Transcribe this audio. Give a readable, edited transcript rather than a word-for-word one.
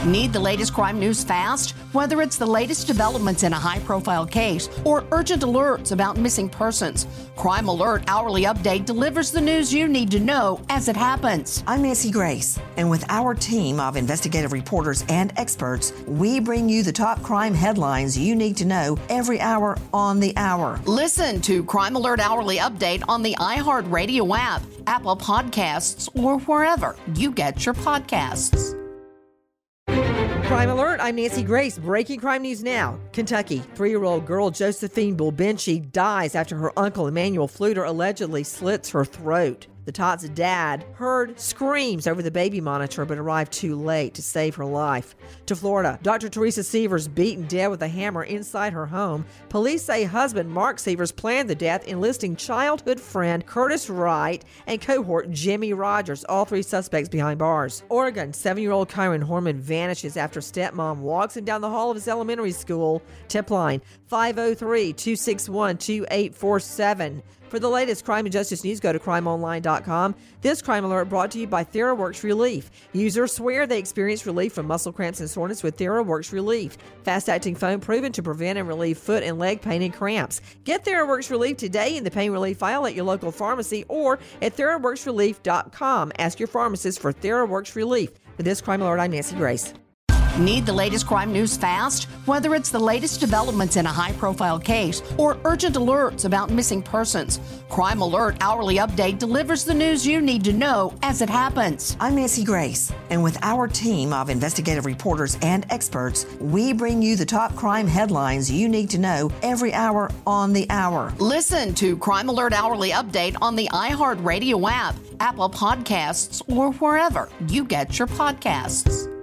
Need the latest crime news fast? Whether it's the latest developments in a high-profile case or urgent alerts about missing persons, Crime Alert Hourly Update delivers the news you need to know as it happens. I'm Nancy Grace, and with our team of investigative reporters and experts, we bring you the top crime headlines you need to know every hour on the hour. Listen to Crime Alert Hourly Update on the iHeartRadio app, Apple Podcasts, or wherever you get your podcasts. Crime Alert, I'm Nancy Grace. Breaking crime news now. Kentucky, 3-year-old girl Josephine Bulbenchi dies after her uncle Emmanuel Fluter allegedly slits her throat. The tot's dad heard screams over the baby monitor but arrived too late to save her life. To Florida, Dr. Teresa Severs beaten dead with a hammer inside her home. Police say husband Mark Severs planned the death, enlisting childhood friend Curtis Wright and cohort Jimmy Rogers, all 3 suspects behind bars. Oregon, 7-year-old Kyron Horman vanishes after stepmom walks him down the hall of his elementary school. Tip line 503-261-2847. For the latest crime and justice news, go to crimeonline.com. This Crime Alert brought to you by TheraWorks Relief. Users swear they experience relief from muscle cramps and soreness with TheraWorks Relief. Fast-acting foam proven to prevent and relieve foot and leg pain and cramps. Get TheraWorks Relief today in the pain relief aisle at your local pharmacy or at TheraWorksRelief.com. Ask your pharmacist for TheraWorks Relief. For this Crime Alert, I'm Nancy Grace. Need the latest crime news fast? Whether it's the latest developments in a high-profile case or urgent alerts about missing persons, Crime Alert Hourly Update delivers the news you need to know as it happens. I'm Nancy Grace, and with our team of investigative reporters and experts, we bring you the top crime headlines you need to know every hour on the hour. Listen to Crime Alert Hourly Update on the iHeartRadio app, Apple Podcasts, or wherever you get your podcasts.